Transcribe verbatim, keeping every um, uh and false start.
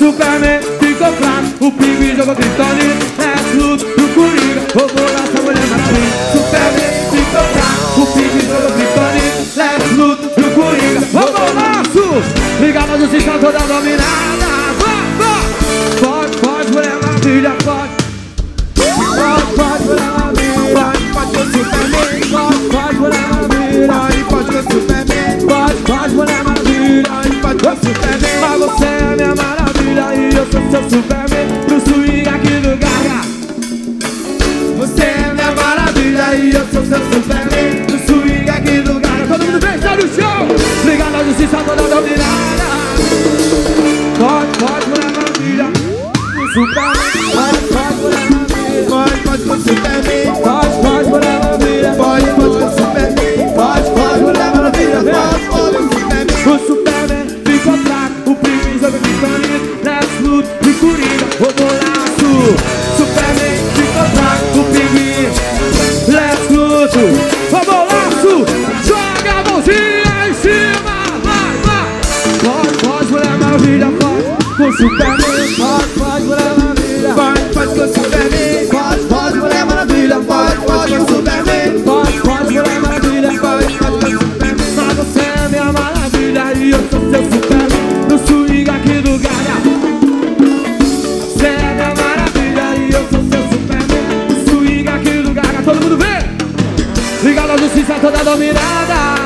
Superman ficou fraco, o Pinguim jogou Kryptonita. Lex Luthor pro Coringa, roubou nossa Mulher Maravilha. Superman ficou fraco, o Pinguim jogou Kryptonita. Lex Luthor pro Coringa, roubou nosso. Liga pra justiça toda dominada. Vai, vai. Pode, pode, Mulher Maravilha, pode. Pode, pode, Mulher Maravilha. Pode, pode com o Superman. Pode, pode, Mulher Maravilha. Pode, pode com o Superman. Pode, pode, Mulher Maravilha. Pode, pode com o Superman. Mas você é minha maravilha e eu sou seu Superman. No swing aqui do Gaga. Você é minha maravilha e eu sou seu Superman. No swing aqui do Gaga. Todo mundo vem, sai do chão. Liga na justiça toda dominada. Pode, pode, Mulher Maravilha. No Superman. Pode, pode, Mulher Maravilha. Pode, pode com o Superman. Pode, pode, Mulher Maravilha. Pode, pode com o Superman. Pode, pode, Mulher Maravilha. Pode, pode com o Superman. O Superman ficou fraco, o Pinguim jogou Kryptonita. Lex Luthor e Coringa, roubou laço. Superman ficou fraco, o Pinguim. Lex Luthor, roubou laço. Joga a mãozinha em cima. Vai, vai. Pode, pode, Mulher Maravilha. Pode com o Superman. Pode, pode, Mulher Maravilha. Pode, pode com o Superman. Pode, pode, Mulher Maravilha. Pode, pode com o Superman. Pode, pode, Mulher Maravilha. Pode, pode com o Superman. Mas você é minha maravilha e eu sou seu Superman. No swing aqui do Gaga. Você é minha maravilha e eu sou seu Superman. No swing aqui do Gaga. Todo mundo vê? Liga na justiça toda dominada.